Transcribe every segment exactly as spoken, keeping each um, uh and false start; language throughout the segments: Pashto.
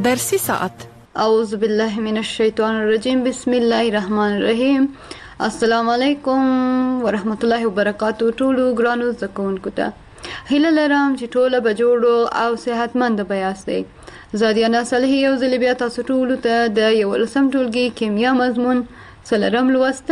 درسي ساعت. اعوذ بالله من الشیطان الرجیم. بسم الله الرحمن الرحیم. السلام علیکم ورحمت الله وبرکاتو. ټولو ګرانو زده کوونکو ته هیله لرم چې ټوله به جوړو او صحتمند به یاستئ. زه دیانا صالحي یو ځل بیا تاسو ټولو ته د یولسم ټولګي کیمیا مضمون څلورم لوست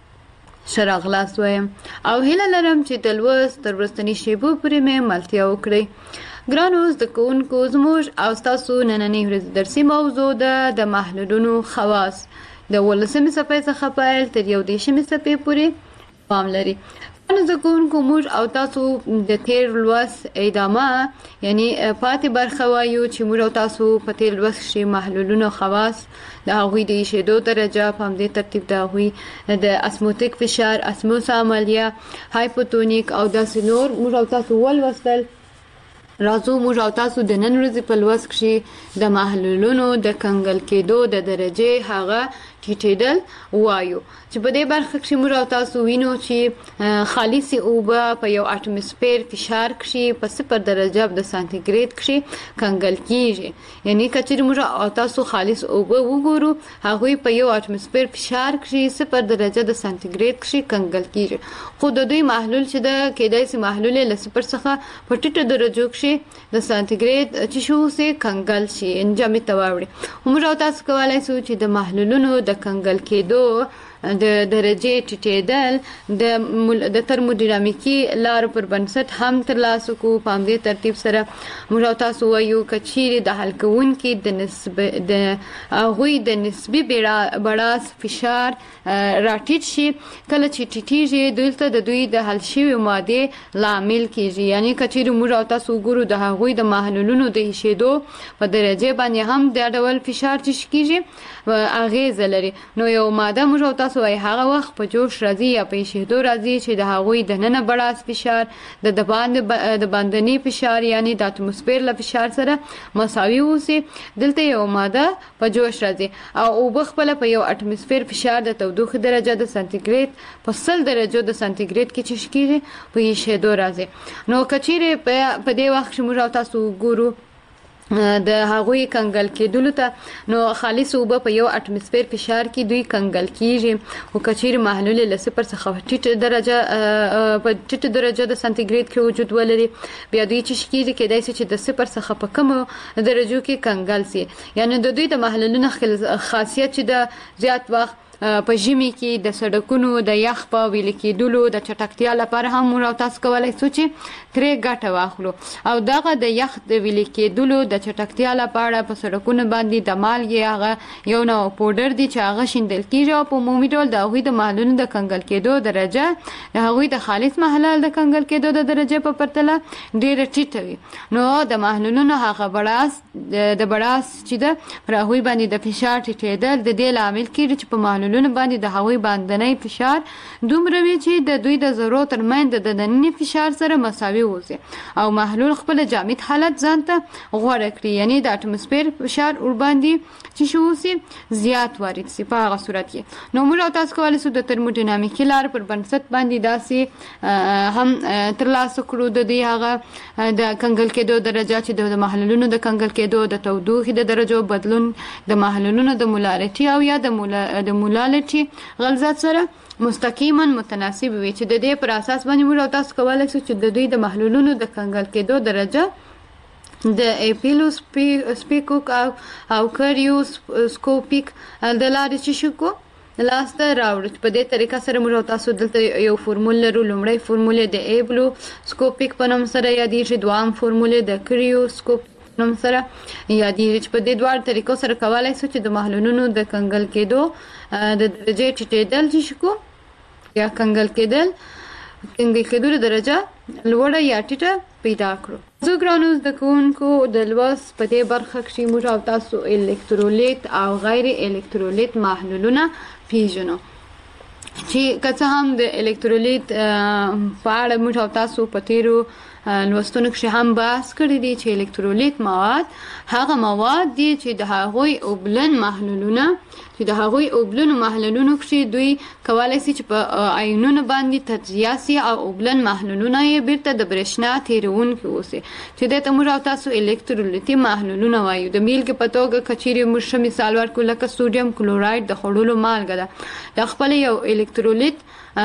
ښه راغلاست وایم او هیله لرم چې د لوست تر وروستنۍ شیبو پورې مې ملتیا وکړئ. ګرانو زده کوونکو، زموږ او ستاسو نننۍ ورځې درسي موضوع ده د محلولونو خواص. د اوولسمې صفحې څخه پیل تر یو دېرشمې صفحې پورې پام لري. ګرانو زده کوونکو، موږ او تاسو د تیر لوست ادامه یعنی پاتې برخه وایو چې موږ او تاسو په تیر لوست کښې محلولونو خواص، د هغوی د ایشېدو درجه، په همدې ترتیب د هغوی د اسموتیک فشار، اسموس عملیه، هایپوتونیک او داسې نور موږ او تاسو ولوستل. راځو موږ او تاسو د نن ورځې په لوست کښې د محلولونو د کنګل کېدو د درجې هغه ټیټېدل وایو چې په دې برخه کښې موږ او تاسو وینو چې خالصې اوبه په یو اټموسفیر فشار کښې په صفر درجه د سانتیګریډ کښې کنګل کېږي. یعنې که چېرې موږ او تاسو خالص اوبه وګورو، هغوی په یو اټموسفیر فشار کښې صفر درجه د سانتیګریډ کښې کنګل کېږي. خو د دوی محلول چې ده کېدای سي محلول یې له صفر څخه په ټیټو درجو کښې د سانتیګریډ چې شو سي کنګل شي، جامد ته واوړي. موږ او تاسو کولی سو چې د محلولونو د کنګل کېدو د درجې ټیټېدل د ترموډینامیکي لارو پر بنسټ هم ترلاسه کړو. په همدې ترتیب سره موږ او تاسو وایو که چیرې د حل کوونکي د نسب د هغوی د نسبي بړاس فشار راټیټ شي، کله چې ټیټېږي دلته د دوی د حل شوي مادې لامل کېږي. یعنې که چیرې موږ او تاسو وګورو د هغوی د محلولونو د ایشېدو په درجې باندې هم دا ډول فشار چې کېږي اغیزه لري، نو یو ماده موږ او تاسو وایي هغه وخت په جوش راځي یا په ایشېدو راځي چې د هغوی د ننه بړاس فشار د د باندې د باندني فشار یعنی د اتموسفیر له فشار سره مساوي اوسي. دلته یو ماده په جوش راځي او اوبه خپله په یو اتموسفیر فشار د تودوخې درجه د سانتیګریډ په سل درجو د سانتیګریډ کې چې کېږي په ایشېدو راځي. نو که چیرې په دې وخت چې موږ او تاسو وګورو د هغوی کنګل کېدلو ته، نو خالص اوبه په یو اټموسفیر فشار کې دوی کنګل کېږي. خو که چیرې محلول له صفر څخه ټیټ درجه په ټیټ درجه د سانتیګریډ کې وجود ولري، بیا دوی چې کېږي کېدای شي چې د صفر څخه په کمو درجو کې کنګل سي. یعنې د دوی د محلولونو خاصیت چې د زیات وخت په ژمي کې د سړکونو د یخ په ویلې کېدلو د چټکتیا لپاره هم موږ او تاسو کولی سو چې ترې ګټه واخلو. او دغه د یخ د ویلې کېدلو د چټکتیا لپاره په سړکونو باندې د مالګې هغه یو نوع پوډر دی چې هغه شیندل کېږي او په عمومي ډول د هغوی د محلولونو د کنګل کېدو درجه د هغوی د خالص محلول د کنګل کېدو د درجې په پرتله ډېره ټیټه وي. نو د محلولونو هغه بړاس د بړاس چې ده پر هغوی باندې د فشار ټیټېدل د دې لامل کېږي چې په محلولونو باندې د هغوی باندنی فشار دومره وي چې د دوی د ذرو ترمنځ د دنني فشار سره مساوي اوسي او محلول خپل جامد حالت ځان ته غوره کړي. یعنی د اټموسفیر فشار ورباندې چې شو اوسي زیات وارد سي په هغه صورت کې. نو موږ او تاسو کولی سو د ترموډینامیکي لارو پر بنسټ باندې داسې هم ترلاسه کړو د دې هغه د کنګل کېدو درجه چې د محلولونو د کنګل کېدو د تودوخې د درجو بدلون د محلولونو د مولارټي او یا د مولالټي غلظت سره مستقیما متناسب وي، چې د دې پر اساس باندې موږ او تاسو کولی سو چې د دوی د محلولونو د کنګل کېدو درجه د ایپیلوسپیکوک او کریوسکوپیک د لارې چې شو کو لاسته راوړو. په دې طریقه سره موږ او تاسو دلته یو فورمول لرو. لومړی فورمول د ایپیلوسکوپیک په نوم سره یادېږي، دوام فورمول د کریوسکوپیک نوم سره یادېږي چې په دې دواړو طریقو سره کولی سو چې د محلولونو د کنګل کېدو د درجې ټیټېدل چې شو یا کنګل کېدل کنګل کېدو درجه لوړه یا ټیټه پیدا کړو. زه ګرانو زده کوونکو د لوست په دې برخه کښې موږ او تاسو الکترولیت او غیر الکترولیت محلولونه پیژنو چې که څه هم د الکترولیت په اړه موږ او تاسو په تیرو لوستونو کې هم بحث کړی دی چې الکترولیت مواد هغه مواد دي چې د هغوی اوبلن محلولونه چې د هغوی اوبلن محلولونو کې دوی کولای شي چې په آیونونو باندې تجزیه سي او اوبلن محلولونه یې بیرته د برېښنا تیرونکي اوسي چې دې ته موږ او تاسو الکترولیتي محلولونه وایو. د بیلګې په توګه کچیرې موږ ښه مثال ورکړو لکه سوډیم کلورایډ د خوړلو مالګه ده، د خپل یو الکترولیت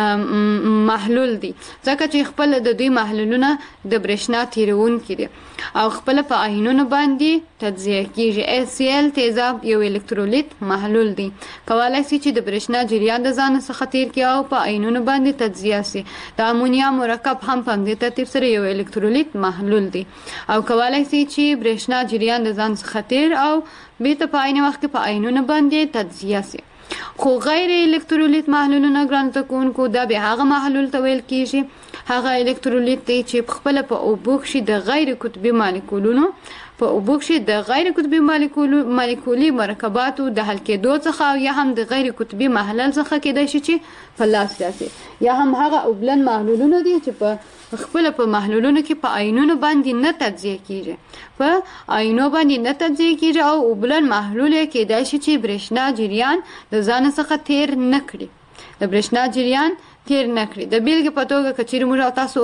محلول دی ځکه چې خپل د دوی محلولونه د برېښنا تیرونکي دي او خپل په آیونونو باندې تجزیه کیږي. ای سی ال تیزاب یو الکترولیت محلول دی، کولای شي چې د برېښنا جریان د ځان څخه تیر کړي او په آیونونو باندې تجزیه شي. د امونیا مرکب هم په همدې ترتیب سره یو الکترولیت محلول دی او کولای شي چې برېښنا جریان د ځان څخه تیر او بیرته په عین وخت کې په آیونونو باندې تجزیه شي. خو غیر الکترولیت محلولونه ګران زده کوونکو دا بیا هغه محلول ته ویل کیږي هغه الکترولیت دی چې خپل په اوبو کې د غیر قطبي مالیکولونو په اوبو کې د غیر قطبي مالیکولي مرکباتو د حل کېدو څخه او یا هم د غیر قطبي محلل څخه کېدای شي چې په لاس راسي، یا هم هغه اوبلن محلولونه دي چې په خپل په محلولونو کې په آیونونو باندې نه تجزیه کیږي په آیونو باندې نه تجزیه کیږي او اوبلن محلول کېدای شي چې برېښنا جریان د ځان څخه تیر نه کړي د برېښنا جریان تیر نه کړي. د بیلګې په توګه که چیرې موږ او تاسو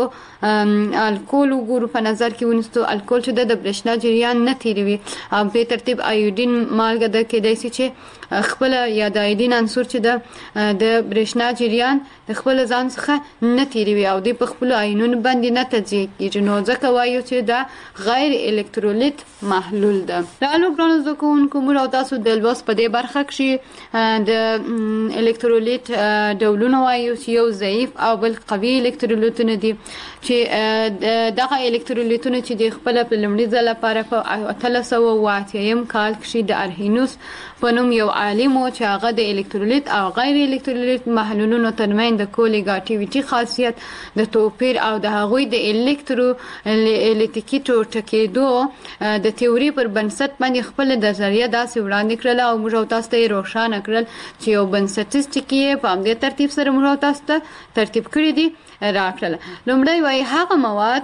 الکول وګورو په نظر کې ونیسو، الکول چې د برېښنا جریان نه تیروي او په ترتیب ایودین مالګه ده کېدای شي چې خپل یا د ایودین عنصر چې د د برېښنا جریان د خپل ځان څخه نه تیروي او د په خپل آیونونو باندې نه تجزیه کیږي، نو ځکه وایو چې دا غیر الکترولیت محلول ده. رالو ګرانو زده کوونکو موږ او تاسو د لوست په دې برخه کې د الکترولیت ډولونه وایو چې یو ضعیف او بل قوي الکترولیتونه دي چې دغه الکترولیتونه چې د خپل په لومړي ځل لپاره په اتلس سوه اوه اتیا کال کې د ارهینوس په نوم یو عالم و چې هغه د الکترولیت او غیر الکترولیت محلولونو ترمنځ د کولیګاټیویټي خاصیت د توپیر او د هغوی د الکترولیتیکي ټوټه کېدو د تیوري پر بنسټ باندې خپل نظریه داسې وړاندې کړله او موږ او تاسو ته یې روښانه کړل چې یو بنسټیز ټکي یې په همدې ترتیب سره موږ او تاسو ته ترتیب کړي دي راکړله. لومړی وایي هغه مواد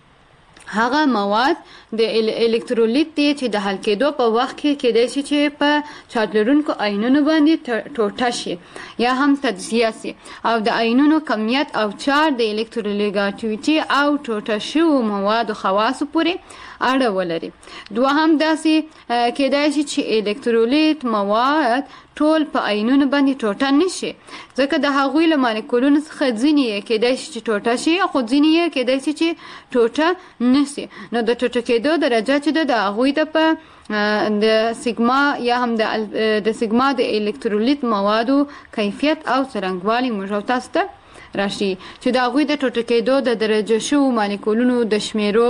هغه مواد د الکترولیت دی چې د حل کېدو په وخت کې کېدای شي چې په چارج لرونکو آیونونو باندې ټوټه شي یا هم تجزیه شي او د آیونونو کمیت او چارج د الکترولیګاټیویټي او ټوټه شویو موادو خواصو پورې اړه ولري. دوهم داسې کېدای شي چې الکترولیت مواد ټول په آیونونو باندې ټوټه نشي ځکه د هغوی له مالیکولونو څخه ځینې یې کېدای شي چې ټوټه شي خو ځینې یې کېدای شي چې ټوټه نشي. نو د ټوټه کېدو درجه چې ده د هغوی د په د سیګما یا هم د سیګما د الکترولیت موادو کیفیت او څرنګوالي موږ او تاسو ته راشي چې د هغوی د ټوټه کېدو د درجه شویو مالیکولونو د شمیرو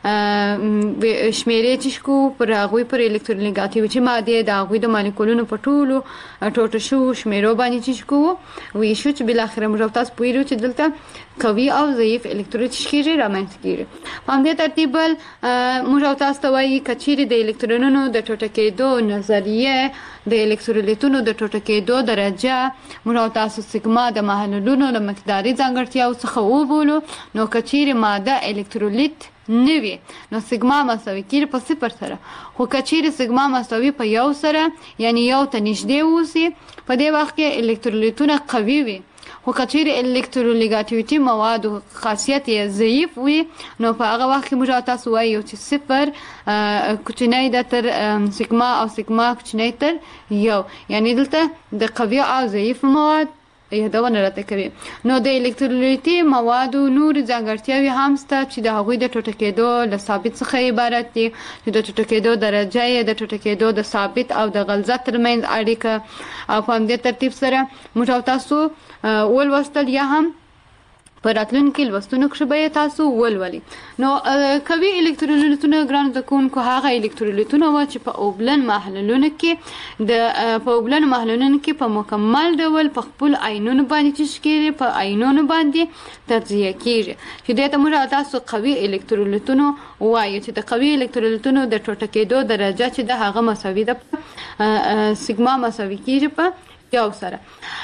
شمیرې چې شکو پر هغوی پر الکترولیګاټیویټي مادې د هغوی د مالیکولونو په ټولو ټوټه شویو شمیرو باندې چې شکو ویشو چې بالاخره موږ او تاسو پوهېږو چې دلته قوي او ضعیف الکترولیت کېږي رامنځته کېږي. په همدې ترتیب بل موږ او تاسو ته وایي که چیرې د الکترونونو د ټوټه کېدو نظریه د الکترولیتونو د ټوټه کېدو درجه موږ او تاسو سیګما د محلولونو د مقداري ځانګړتیاو څخه وبولو نو که چیرې ماده الکترولیت نه وي نو سیګما مساوي کېږي په صفر سره، خو که چیرې سیګما مساوي په یو سره یعنی یو ته نږدې اوسي په دې وخت کې الکترولیتونه قوي وي، خو که چیرې الکترولیګاټیویټي موادو خاصیت یې ضعیف وي نو په هغه وخت کې موږ تاسو وایو چې صفر کوچنی ده تر سیګما او سیګما کوچنی تر یو، یعنی دلته د قوي او ضعیف مواد یادونه راته کوي. نو د الکترولیتي موادو نور ځانګړتیاوې هم شته چې د هغوی د ټوټه کېدو له ثابت څخه عبارت دي چې د ټوټه کېدو درجه یې د ټوټه کېدو د ثابت او د غلظت ترمنځ اړیکه او په همدې ترتیب سره موږ تاسو ولوستل یا هم په راتلونکي لوستونو کې به تاسو ولولئ. نو قوي الکترولیتونه ګران زده کوونکو هغه الکترولیتونه وو چې په اوبلن محلولونو کې د په اوبلن محلولونو کې په مکمل ډول په خپل آیونونو باندې تشکیل په آیونونو باندې تجزیه کیږي چې دې ته موږ تاسو قوي الکترولیتونه وایو چې د قوي الکترولیتونو د ټوټه کېدو درجه چې د هغه مساوي ده سیګما مساوي کیږي په یو سره.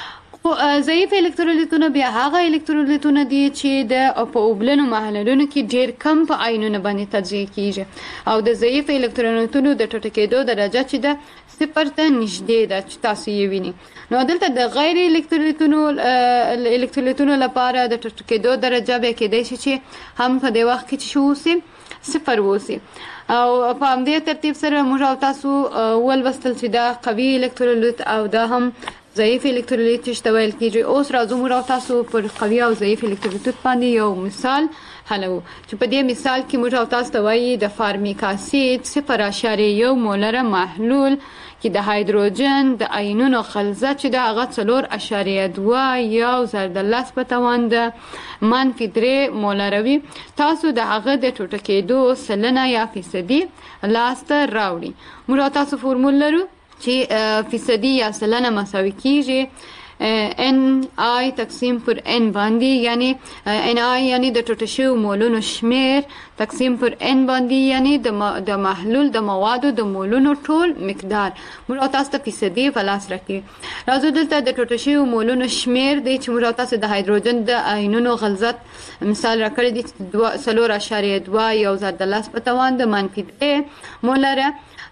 ضعیف الکترولیتونه بیا هغه الکترولیتونه دي چې د په اوبلنو محلولونو کې ډیر کم په آیونونو باندې تجزیه کیږي او د ضعیف الکترونونو د ټوټه کېدو درجه چې ده صفر ته نږدې ده چې تاسو یې وینئ. نو دلته د غیر الکترولیتونو الکترولیتونو لپاره د ټوټه کېدو درجه بیا کېدای شي چې هم په دې وخت کې چې شو اوسي صفر اوسي. او په همدې ترتیب سره موږ او تاسو ولوستل چې دا قوي الکترولیت او دا هم ضعیف الکترولیت چې ویل کېږي. اوس راځو موږ او تاسو پر قوي او ضعیف الکترولیت باندې یو مثال حلو چې په دې مثال کې موږ او تاسو ته وایي د فارمیک اسید صفر اعشاریه یو مولره محلول کې د هایدروجن د آیونونو خلزه چې د هغه څلور اعشاریه دوه یو ضرب د لس په توان د منفي درې مولره وي. تاسو د هغه د ټوټه کېدو سلنه یا فیصدي لاسته راوړي. موږ او تاسو فورمول لرو چې فیصدي یا سلنه مساوي کیږي ان آی تقسیم پر ان باندې یعنی ان آی یعنی د ټوټه شویو مولونو شمیر تقسیم پر ان باندې یعنی د محلول د موادو د مولونو ټول مقدار. موږ تاسو ته فیصدي په لاس راکړي. راځو دلته د ټوټه شویو مولونو شمیر دی چې موږ تاسو د هایدروجن د آیونونو غلظت مثال راکړی دی چې څلور اعشاریه دوه یو ضرب د لس په توان د منفي درې مولره.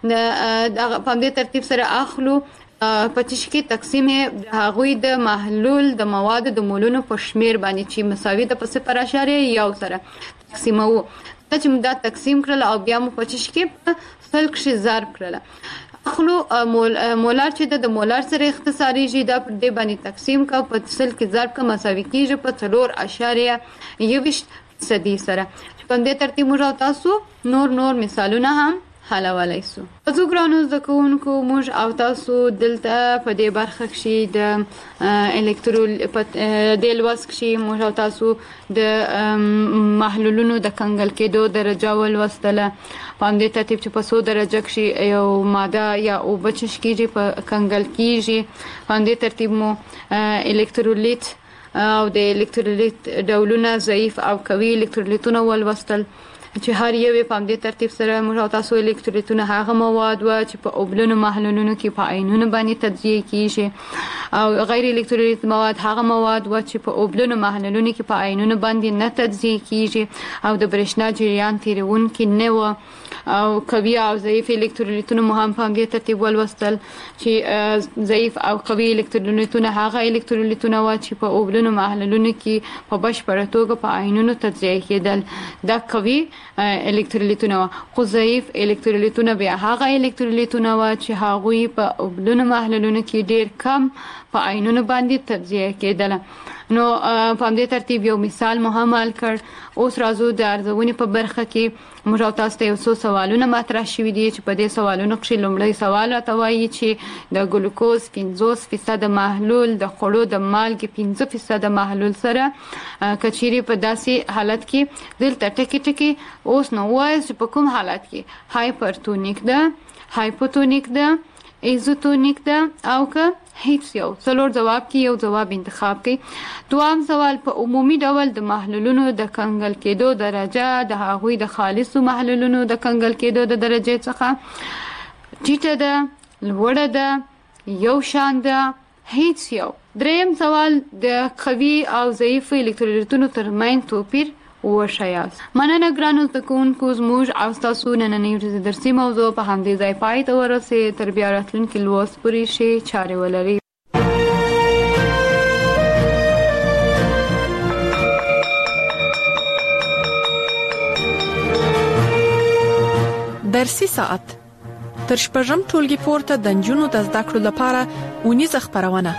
په همدې ترتیب سره اخلو په چې تقسیم د هغوی د محلول د موادو د مولونو په شمیر باندې چې مساوي ده په صفر اعشاریه یو سره تقسیموو. چې موږ دا تقسیم کړل او بیا مو په چې په سل کښې ضرب کړله اخلو مول مولار چې د مولار سره اختصاریږي دا پر دې باندې تقسیم کا په سل کې ضرب کا مساوي کیږي په څلور اعشاریه یوویشت فیصدي سره. په دې ترتیب موږ تاسو نور نور مثالونه هم حلولی سو. زه ګرانو زده کوونکو موږ او تاسو دلته په دې برخه کې د الکترول د لوست کې موږ او تاسو د محلولونو د کنګل کېدو درجه ولوستله. په همدې ترتیب چې په څو درجه کې یو ماده یا اوبه چې کېږي په کنګل کېږي. په همدې ترتیب مو الکترولیت او د الکترولیت ډولونه ضعیف او قوي الکترولیتونه ولوستل چې هر یو په همدې ترتیب سره موږ تاسو الکترولیتونه هغه مواد و چې په اوبلنو محلولونو کې په آیونونو باندې تجزیه کیږي او غیر الکترولیت مواد هغه مواد و چې په اوبلنو محلولونو کې په آیونونو باندې نه تجزیه کیږي او د برېښنا جریان تیرونکي نه و. او قوي او ضعیف الکترولیتونه مو هم په همدې ترتیب ولوستل چې ضعیف او قوي الکترولیتونه هغه الکترولیتونه و چې په اوبلنو محلولونو کې په بشپړه توګه په آیونونو تجزیه کېدل. دا قوي الکترولیتونه و. خو ضعیف الکترولیتونه بیا هغه الکترولیتونه و چې هغوی په اوبلنو محلولونو کې ډیر کم په آیونونو باندې تجزیه کېدل. نو په همدې ترتیب یو مثال مو هم حل کړ. اوس راځو د ارزونې په برخه کې موږ تاسو ته یو څو سوالونه مطرح شوي دي چې په دې سوالونو کې لومړی سوال راته وایي چې د ګلوکوز پنځوس فیصده محلول د خوړو د مالګې پنځه فیصده محلول سره کچيري په داسې حالت کې دلته ټکی ټکی اوس نو وایي چې په کوم حالت کې هایپرتونیک ده هایپوتونیک ده ایزوتونیک ده او که هیڅ یو. څلور جواب کې یو جواب انتخاب کړئ. دوام سوال په عمومي ډول د محلولونو د کنګل کېدو درجه د هغوی د خالصو محلولونو د کنګل کېدو د درجې څخه ټیټه ده لوړه ده یو شان ده هیڅ یو. دریم سوال د قوي او ضعیف الکترولیتونو ترمنځ توپیر وښیاست. مننه ګرانو زده کوونکو زموږ او ستاسو نننۍ ورځې درسي موضوع په همدې ځای پای ته ورسېد. تر بیا راتلونکي لوست پورې ښې چارې ولرئ. درسي ساعت تر شپږم ټولګي پورته د نجونو د زده کړو لپاره اونیزه خپرونه.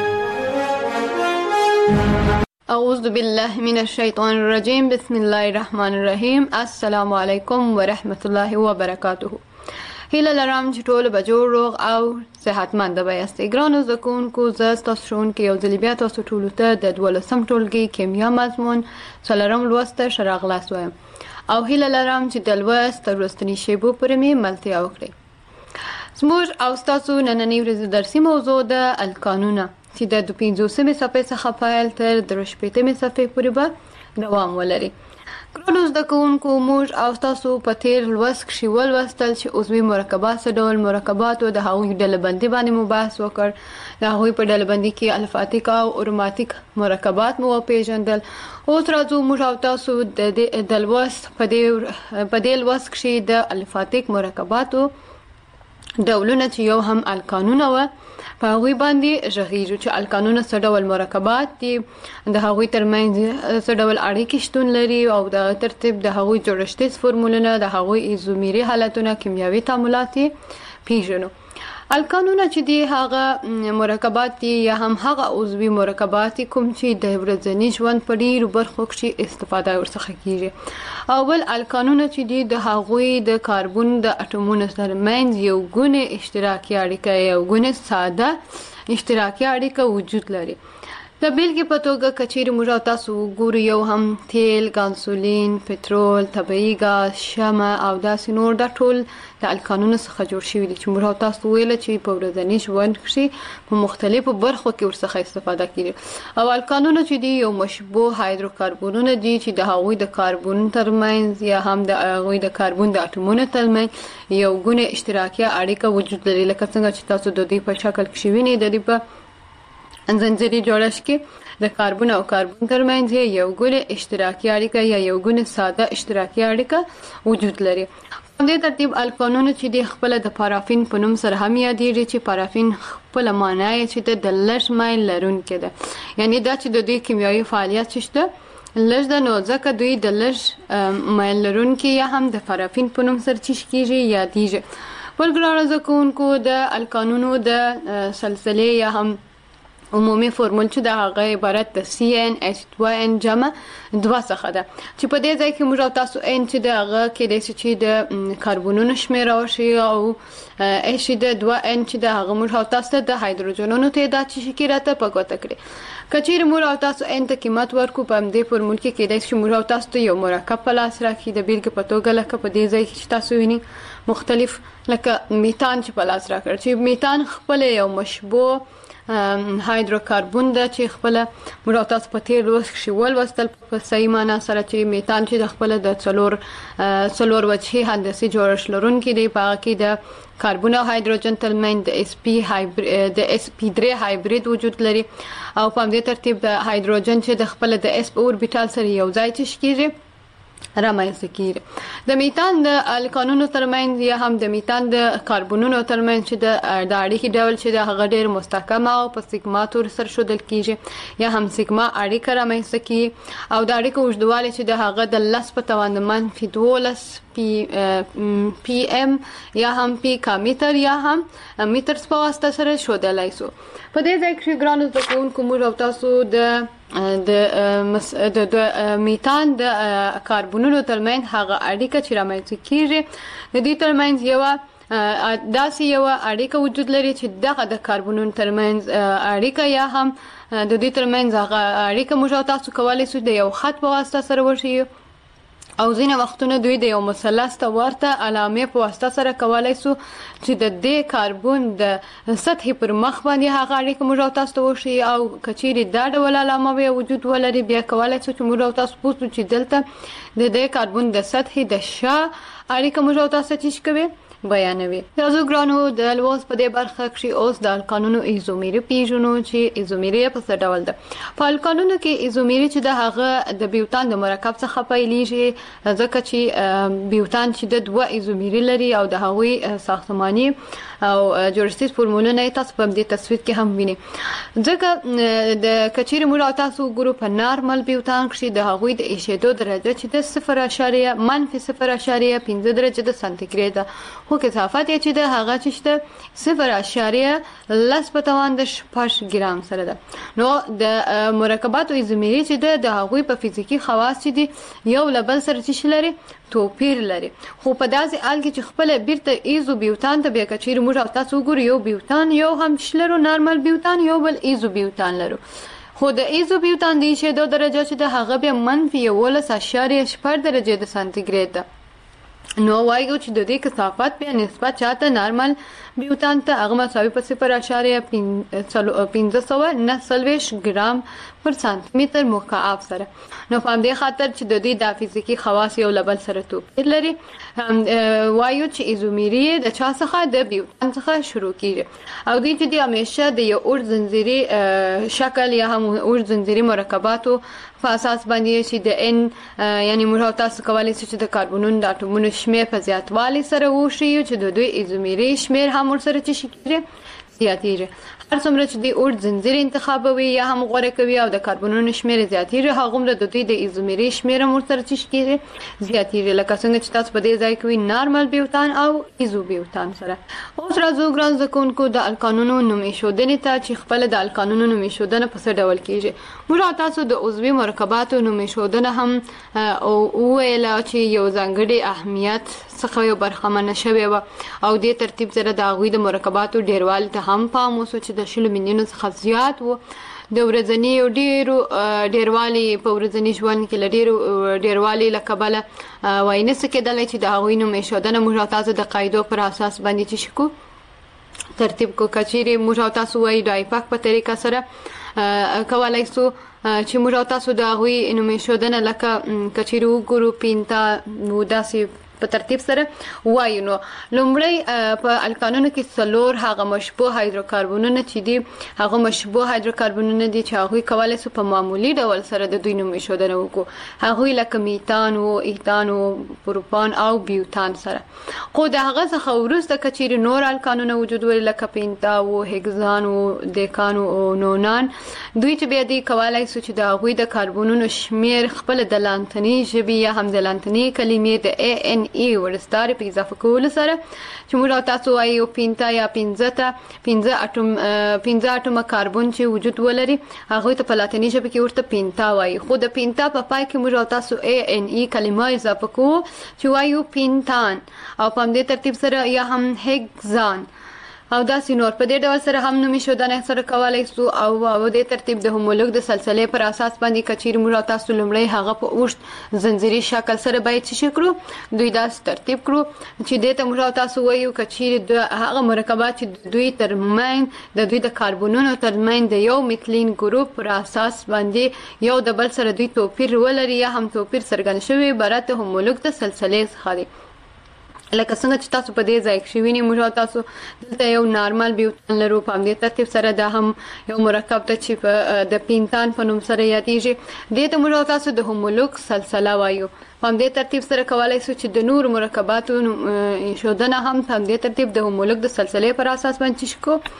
اعوذ بالله من الشیطان الرجیم بسم الله الرحمن الرحیم. السلام علیکم ورحمت الله وبرکاته. هیله لرم چې ټول به جوړ روغ او صحتمند به یاستئ. ګرانو زده کوونکو زه ستاسو ښوونکې یو ځلې بیا تاسو ټولو ته د دولسم ټولګي کیمیا مضمون څلورم لوست ته ښه راغلاست وایم او هیله لرم چې د لوست تر وروستني شیبو پورې مې ملتیا وکړئ. زموږ او ستاسو نننۍ ورځې درسي موضوع ده القانونه چې د دوه پنځوسمې صفحې څخه پیل تر درې شپېتمې صفحې پورې به دوام ولري. ګرانو زده کوونکو، موږ او تاسو په تیر لوست کښې ولوستل چې عضوي مرکبات څه ډول مرکبات او د هغوی ډلبندي باندې مو بحث وکړ. د هغوی په ډلبندي کې الفاتیک او اروماتیک مرکبات مو وپېژندل. اوس راځو موږ او تاسو د لوست په دې لوست کښې د الفاتیک مرکباتو ډولونه چې یو هم الکانونه وه په هغوی باندې غږیږو چې الکانونه څه ډول مرکبات دي، د هغوی ترمنځ څه ډول اړیکې شتون لري او د ترتیب د هغوی جوړښتیز فورمولونه، د هغوی ایزومیري حالتونه، کیمیاوي تعاملات یې پیژنو. الکانونه چې دي هغه مرکبات دي یا هم هغه عضوي مرکبات کوم چې د ورځني ژوند په ډیرو برخو کې استفاده ورڅخه کیږي. اول الکانونه چې دي د هغوی د کاربن د اټومونو ترمنځ یو ګونې اشتراکي اړیکه یو ګونې ساده اشتراکي اړیکه وجود لري. د بیلګې په توګه که چیرې موږ او تاسو وګورو یو هم تیل، ګانسولین، پټرول، طبیعي ګاز، شمع او داسې نور دا ټول د الکانونو څخه جوړ شوي دي چې موږ او تاسو ویله چې په ورځني ژوند کښې په مختلفو برخو کې ورڅخه استفاده کیږي. او الکانونه چې دي یو مشبوه هایدروکاربنونه دي چې د هغوی د کاربن ترمنځ یا هم د هغوی د کاربن د اټومونو ترمنځ یو ګونې اشتراکي اړیکه وجود لري، لکه څنګه چې تاسو د دوی په شکل کښې وینئ. د دوی په زنجیري جوړښت کې د کاربن او کاربن ترمنځ یو ګونې اشتراکي اړیکه یا یو ګونې ساده اشتراکي اړیکه وجود لري. په دې ترتیب الکانونه چې د خپل د پارافین په نوم سره هم یادېږي چې پارافین خپل معنا یې چې د لږ مایل لرونکی ده، یعنی دا چې د دوی کیمیاوي فعالیت چې شته لږ ده، نو ځکه دوی د لږ مایل لرونکي یا هم د پارافین په نوم سره چې کیږي یادېږي. بل ګرانو زده کوونکو، د الکانونو د سلسلې یا هم عمومي فورمول چې د هغه عبارت د سی ان ایچ دوه ان جمع دوه څخه ده، چې په دې ځای کې موږ او تاسو ان چې د هغه کېدای شي چې د کاربونونو شمېره وشي او ایچ د دوه ان چې د هغه موږ او تاسو د هایدروجنونو تعداد چې کې راته په ګوته کړي. که چیرې موږ او تاسو ان ته قیمت ورکو په همدې فورمول کې کېدای شي موږ او تاسو ته یو مرکب په لاس راکړي. د بیلګې په توګه لکه په دې ځای کې چې تاسو وینئ مختلف لکه میتان چې په لاس راکړ، چې میتان خپل یو مشبوه هایدروکاربن ده چې خپل موږ او تاسو په تیر لوست کښې ولوستل په صحیح معنا سره چې میتان چې د خپل د څلور څلور وجهي هندسي جوړښت لرونکی دی. په هغه کې د کاربن او هایدروجن ترمنځ د اس پی د اس پی درې هایبرید وجود لري او په همدې ترتیب د هایدروجن چې د خپل د اس په اوربیټال سره یو ځای چې کېږي رامنځته کیږي. د میتان د الکانونو ترمنځ یا هم د میتان د کاربونونو ترمنځ چې د اړیکې ډول چې د هغه ډېر مستحکمه او په سیګما تور سره ښودل کیږي یا هم سیګما اړیکه رامنځته کیږي او د اړیکو اوږدوالی چې د هغه د لس په توان د منفي دولس پی پی ام یا هم پی کامیتر یا هم میترز په واسطه سره ښودلی سو. په دې ځای کښې ګرانو زده کوونکو موږ او تاسو د د د میتان د کاربونونو ترمنځ هغه اړیکه چې رامنځته کیږي د دې ترمنځ یوه داسې یوه اړیکه وجود لري چې دغه د کاربونونو ترمنځ اړیکه یا هم د دې ترمنځ هغه اړیکه موږ او تاسو کولی سو د یو خط په واسطه سره وښیو او ځینې وختونه دوی د یو مثلث ته ورته علامې په واسطه سره کولی سو چې د دې کاربن د سطحې پر مخ باندې هغه اړیکه موږ او تاسو ته وښیي او که چیرې دا ډول علامه بیا وجود ولري بیا کولی سو چې موږ او تاسو پوه سو چې دلته د دې کاربن د سطحې د شا اړیکه موږ او تاسو ته کوي بیانوي. راځو ګرانو د لوست په دې برخه کښې اوس د الکانونو ایزومیري پیژنو چې ایزومیري په څه ډول ده. په الکانونو کې ایزومیري چې د هغه د بیوتان د مرکب څخه پیلېږي ځکه چې بیوتان چې د دوه ایزومیري لري او د هغوی ساختماني او جوړښتیز فورمولونه یې تاسو په همدې تصویر کې هم وینئ. ځکه د که چیرې موږ او تاسو وګورو په نارمل بیوتان کښې د هغوی د ایشېدو درجه چې د صفر اشاریه منفي صفر اشاریه پنځه درجه د سانتیګریډ ده، خو کثافت یې چې د هغه چې شته صفر اشاریه لس په توان د شپږ ګرام سره ده. نو د مرکباتو ایزومیري چې ده د هغوی په فزیکي خواص چې دي یو له بل سره چې لري توپیر لري، خو په داسې حال کې چې خپله بیرته ایزو بیوتان ته بیا که چیرې موږ او تاسو وګورو یو بیوتان یو هم لرو نارمل بیوتان یو بل ایزو بیوتان لرو، خو د ایزو بیوتان د ایشېدو درجه چې ده هغه بیا منفي یولس اشاریه شپږ درجې د سانتیګریډ ده. نو وایو چې د دې کثافت بیا نسبت چاته نارمل بیوتان ته هغه مساوي په صفر اشاریه پنځه سوه نه څلوېښت ګرام پر سانتي متر مکعب سره. نو په همدې خاطر چې د دوی د فزیکی خواص یو لبل سره توپیر لري، وایو چې ایزومیری د چا څخه د بیوتان څخه شروع کیږي او دوی چې د همیشه د یو اوږد زنجیري شکل یا هم اوږد زنجیري مرکباتو په اساس باندې چې د ان یعنی موږ تاسو کولای شئ چې د کاربونونو د اټومونو شمیر په زیاتوالي سره وشي چې د دوی ایزومیری شمیر هم ورسره چې شي زیاتیږي. هر څومره چې د اوږد زنجیر انتخابوي یا هم غوره کوي او د کاربونونو شمیر زیاتیږي، هغومره د دوی د ایزومیری شمیر هم ورسره چې کیږي زیاتیږي، لکه څنګه چې تاسو په دې ځای کې وي نارمل بیوتان او ایزو بیوتان سره. اوس راځو ګران زده کوونکو د القانونو نوم ایښودنې ته چې خپله د القانونو نوم ایښودنه په څه ډول کیږي. موږ تاسو د عضوي مرکباتو نوم ایښودنه هم وویله چې یو ځانګړي اهمیت څخه یو برخمنه شوې وه او دې ترتیب سره د هغوی د مرکباتو ډیروالي ته هم پام وشو چې د شلو میلیونو څخه زیات وو. د ورځني او ډیرو ډیروالي په ورځني ژوند کې له ډیرو ډیروالي له کبله وایي نشي کېدلی چې د هغوی نوم ایښودنه موږ تاسو د قاعدو پر اساس باندې چې شکو ترتیب کو. کچیرې موږ تاسو وایي د آیپاک په طریقه سره کولای سو چې موږ تاسو د هغوی نوم ایښودنه لکه کچیرې وګورو پینتا نو داسې په ترتیب سره وایو. نو لومړی په القانونو کې څلور هغه مشبوه هایدروکاربونونه چې دي هغه مشبوه هایدروکاربونونه دي چې هغوی کولی سو په معمولي ډول سره د دوی نوم ایښودنه وکړو، هغوی لکه میتان و ایتان و پروپان او بیوتان سره. خو د هغه څخه وروسته که چیرې نور القانونه وجود ولري لکه پینتا و هگزان و دیکان و نونان، دوی چې بیا دوی کولی سو چې د هغوی د کاربونونو شمیر خپله د لانتني ژبې یا هم د لانتني کلمې د ای ان ای ورستاري په اضافه کولو سره چې موږ تاسو وایو پینتا یا پنځه ته پنځه اټوم پنځه اټومه کاربون چې وجود ولري هغوی ته په لاتیني ژبه کې ورته پینتا وایي. خو د پینتا په پای کې موږ تاسو ای ان ای کلمه اضافه کوو چې وایو پینتان او په همدې ترتیب سره یا هم هگزان او داسې نور. په دې ډول سره هم نوم ایښودنه سره کولی سو او په دې ترتیب د هومولوګ د سلسلې پر اساس باندې که چیرې موږ تاسو لومړی هغه په اوږد زنجیري شکل سره باید څه کړو دوی داسې ترتیب کړو چې دې ته موږ تاسو وایو که چیرې د هغه مرکبات چې دوی ترمنځ د دوی د کاربونونو ترمنځ د یو میتلین ګروپ پر اساس باندې یو د بل سره دوی توپیر ولري یا هم توپیر څرګند شوی عبارت د هومولوګ د سلسلې څخه دی. لکه څنګه چې تاسو په دې ځای کې وینئ موږ تاسو دلته یو نارمل بیوتان لرو، په همدې ترتیب سره دا هم یو مرکب ته چې په د پینتان په نوم سره یادیږي، دې ته موږ تاسو د هومولوګ سلسله وایو. په همدې ترتیب سره کولی سو چې د نورو مرکباتو ایښودنه هم په همدې ترتیب د هومولوګ د سلسلې پر اساس باندې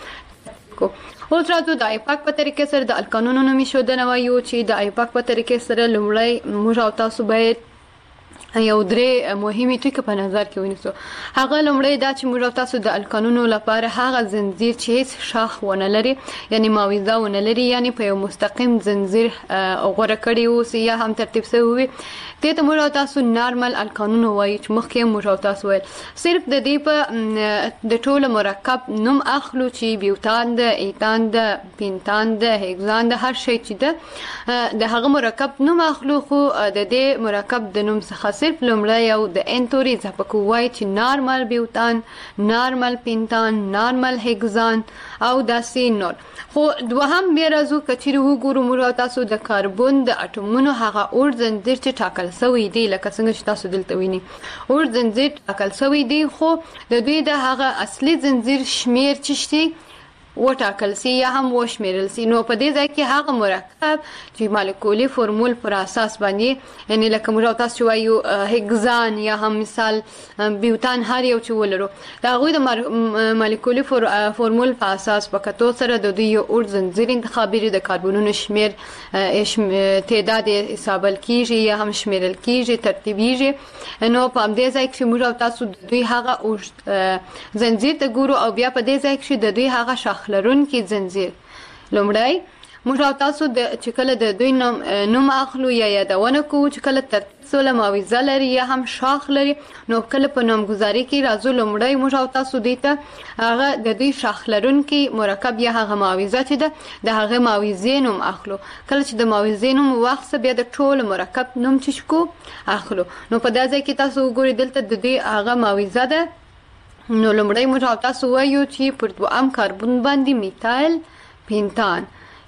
شکو. اوس راځو د آیپاک په طریقې سره د القانونو نوم ایښودنه وایو چې د آیپاک په طریقې سره لومړی موږ تاسو باید یو درې مهمې ټکي په نظر کې ونیسو. هغه لومړی دا چې موږ تاسو د القانونو لپاره هغه زنجیر چې هیڅ شاخ ونه لري یعنی معاوضه ونه لري یعنی په یو مستقیم زنجیر غوره کړی اوسي یا هم ترتیب شوی وي، دې ته موږ تاسو نارمل القانونو وایي چې مخکې موږ تاسو ویل. صرف د دې په د ټولو مرکب نوم اخلو چې بیوتان ده، ایتان ده، پینتان ده، هگزان ده، هر شی چې ده د هغه مرکب نوم اخلو، خو د دې مرکب د نوم څخه صرف لومړی یو د ان توري اضافه کوو وایي چې نارمل بیوتان، نارمل پینتان، نارمل هگزان او داسې نور. خو دوهم بیا راځو که چیرې وګورو موږ تاسو د کاربون د اټومونو هغه اوږد زنجیر چې ټاکل شوی دی لکه څنګه چې تاسو دلته وینئ اوږد زنجیر ټاکل شوی دی، خو د دوی د هغه اصلي زنجیر شمیر چې شي وټاکل سي یا هم وشمیرل سي. نو په دې ځای کې هغه مرکب چې مالیکولي فرمول پر اساس باندې یعنی لکه موږ تاسو وایو هگزان یا هم مثال بیوتان هر یو چې ولرو دا هغوی د مالیکولي فرمول په اساس په کتو سره د دوی یو اوږد زنجیر انتخابي د کاربونونو شمیر تعداد حسابل کیږي یا هم شمیرل کیږي ترتیبیږي. نو په همدې ځای کې موږ تاسو د دوی هغه اوږد زنجیر ته ګورو او بیا په دې ځای کې د دوی هغه شاخ لرونکي زنجیر لومړی موږ تاسو د چې کله د دوی نوم نوم اخلو یا یادونه کوو چې کله ترتیب سوله معاوضه لري یا هم شاخ لري نو کله په نامګذاري کې راځو لومړی موږ تاسو دوی ته هغه د دوی شاخ لرونکي مرکب یا هغه معاوضه چې ده د هغه معاوضې نوم اخلو. کله چې د معاوضې نوم واخلو بیا د ټول مرکب نوم چې کو اخلو. نو په دا ځای کې تاسو وګورئ دلته د دوی هغه معاوضه ده. نو لومړی موږ تاسو وایو چې پر دوهم کاربون باندې میتایل پینتان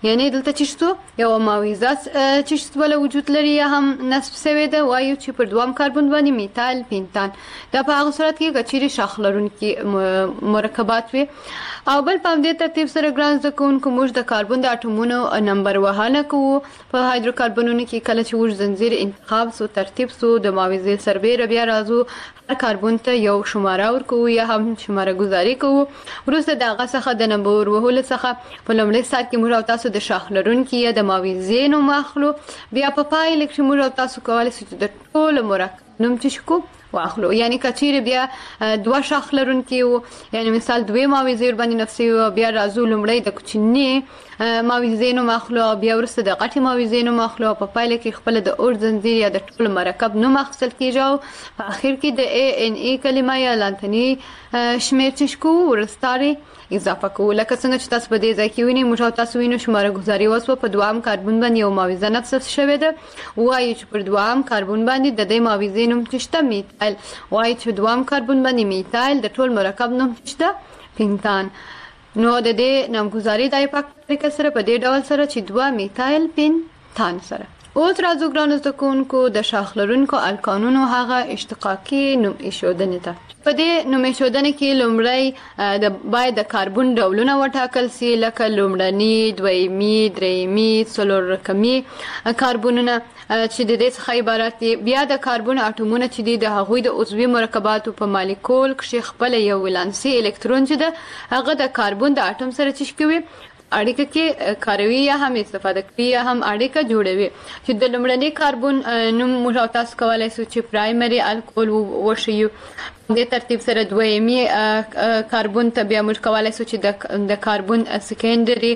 یعنی دلته چشتو یو ماویزه چشت ولا وجود لري یا هم نصب شوی ده وایو چې پر دوام کاربن باندې میتایل پینتان دا په هغه صورت کې کچيري شاخ لرونکي مرکبات وي او بل په دې ترتیب سره ګرانز د کوونکو موږ د کاربن د اټومونو نمبر وهانه کوو په هایدروکاربنونو کې کله چې موږ زنجیر انتخاب سو ترتیب سو د ماویزه سربېره بیا راځو هر کاربن ته یو شماره ورکوو یا هم شماره گذاری کوو وروسته دغه څخه د نمبر وهلو څخه په لومړي سات کې موږ تاسو د شاخ لرونکي یا د ماویزې نوم اخلو بیا په پای کې موږ تاسو کولای شئ چې د ټول مرکب نوم تشکو واخلو یعنی کچیر بیا دوا شاخ لرونکي وو یعنی مثال دوی ماویزې باندې نفسي بیا راځو لومړی د کوچنی ماویزې نوم اخلو بیا ورسته د غټي ماویزې نوم اخلو په پای کې خپل د اور زنجیر یا د ټول مرکب نوم اخیستل کیږي په اخر کې د ا ان ای کلمه یا لانتنی شمیر تشکو ورستاري اضافه کوو لکه څنګه چې تاسو په دې ځای کې وینئ موږ تاسو وینو شماره گذاری وسو په دوام کاربن باندې یو ماویزه نفس شوی ده وایي چې پر دوام کاربن باندې د دې ماویزې نوم تشته میتایل وایي چې دوام کاربن باندې میتایل د ټول مرکب نوم تشته پینتان نو د دې نامګذاری دای په طریقه سره په دې ډول سره چې دوه میتایل پینتان سره اوس راځو ګرانو زده کوونکو د شاخ لرونکو الکانونو هغه اشتقاقي نوم ایښودنې ته په دې نوم ایښودنې کې لومړی د باید د کاربن ډولونه وټاکل سي لکه لومړني دویمي درېیمي څلور رقمي کاربنونه چې د دې څخه عبارت دي بیا د کاربن اټومونه چې دي د هغوی د عضوي مرکباتو په مالیکول کې خپل یو ولانسي الکترون چې ده هغه د کاربن د اټوم سره چشکوي اړیکه کې کاروي یا هم استفاده کوي یا هم اړیکه جوړوي چې د لومړني کاربن نوم موږ تاسو کولای شو چې پرایمري الکول وشيو د ترتیب سره دویمي کاربن ته بیا موږ کولای شو چې د کاربن سکندري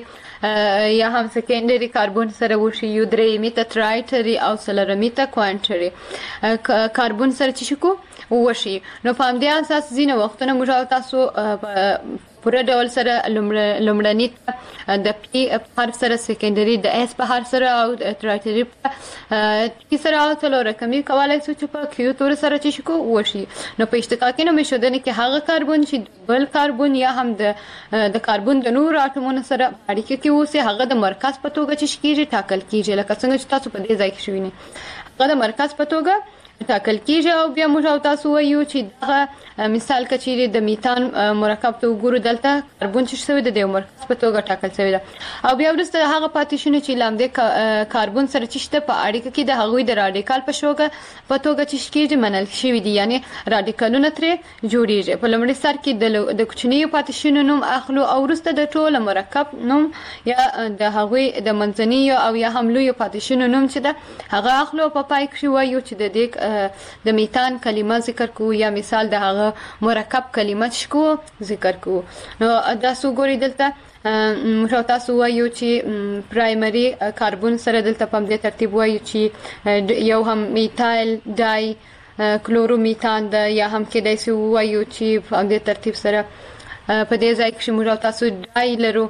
یا هم سکندري کاربن سره وشيو درېیمي ته ترایټري او څلورمي ته کوانټري کاربن سره چې شکو وشي نو په همدې اساس ځینې وختونه موږ تاسو پوره ډول سره لومړني د پی حرف سره سکندري د اس په حرف سره او ترایټري په سره او څلور رقمي کولای شو چې په کیو تور سره چې شکو وشي نو په اشتقاقي نوم ایښودنې کې هغه کاربن چې بل کاربن یا هم د د کاربن د نور اټومونو سره اړیکه کې اوسي هغه د مرکز په توګه چې کیږي ټاکل کیږي لکه څنګه چې تاسو په دې ځای کې شوینه هغه د مرکز په توګه ټاکل کیږي او بیا موږ تاسو وایو چې دغه مثال کچيري د میتان مرکب ته وګورو دلته کاربن چې شوی د یو مرکز په توګه ټاکل شوی ده او بیا ورسته هغه پاتیشونه چې لامده کاربن سره چشته په اړیکه کې د هغوی د رادیکال په شوګه په توګه چې کیږي منل شوی دي یعنی رادیکالونه ترې جوړیږي په لومړي سر کې د کوچنیو پاتیشونو نوم اخلو او ورسته د ټول مرکب نوم یا د هغوی د منځني او یا هم لوی پاتیشونو نوم چې ده هغه اخلو په پای کې وایو چې د دې د میتان کلمه ذکر کو یا مثال د هغه مرکب کلمه شکو ذکر کو نو تاسو ګورئ دلته موږ تاسو وایو چې پرایمري کاربن سره دلته په دې ترتیب وایو چې یو هم میتایل ډای کلورومیتان د یا هم کې داسې وایو چې په دې ترتیب سره په دې ځای کې موږ تاسو ډای لرو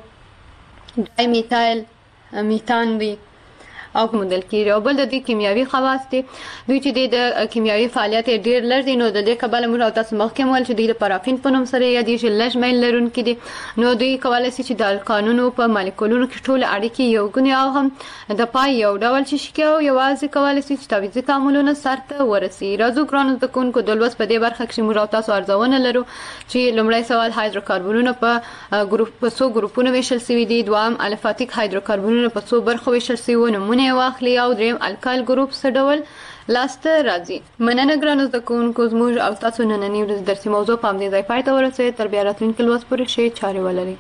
ډای میتایل میتان دی او مدل کیږي او بل د دې کیمیاوي خواص دي دوی چې د کیمیاوي فعالیت ډیر لږ دي نو د دې کبله موږ تاسو مخکې مول چې د پارافین په نوم سره یا د لږ میل لرونکي دي نو دوی کولای شي چې د قانونو په مالیکولونو کې ټول اړیکې یو غني او هم د پای یو ډول چې شکیو یوازې کولای شي چې تعویضي تعاملونه سرته ورسي راځو ګرانو د کوونکو د لوس په دې برخه کې موږ تاسو ارزونه لرو چې لومړی سوال هایدروکاربنونه په ګروپ په څو ګروپونو ویشل شوي دي دوام الفاتیک هایدروکاربنونه په څو برخو ویشل شوي نمونه واخلي او دریم الکایل ګروپ څه ډول لاسته راځي مننه ګرانو زده کوونکو زموږ او تاسو نننی ورځ درسي موضوع په همدې ځای پای ته ورسېد تر بیا راتلونکي لوست پورې ښې چارې ولرئ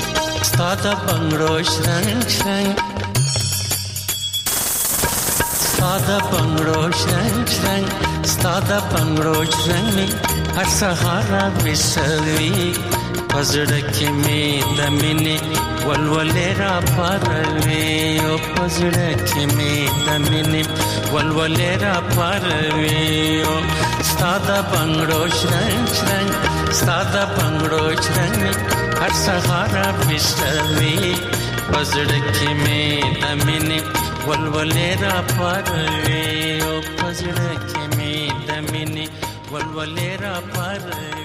د بنګړو شرنګ شرنګ ساده بنگړو شرنګ شرنګ ساده بنگړو شرنګ می هر سهار وسوي پزړه کې می د مینې ولولې را پروي او پزړه کې می د مینې ولولې را پروي او ساده بنگړو شرنګ شرنګ ساده بنگړو شرنګ می هر سهار وسوي پزړه کې می د مینې ولولې را پروي او پزړه کې می د مینې ولولې را پروي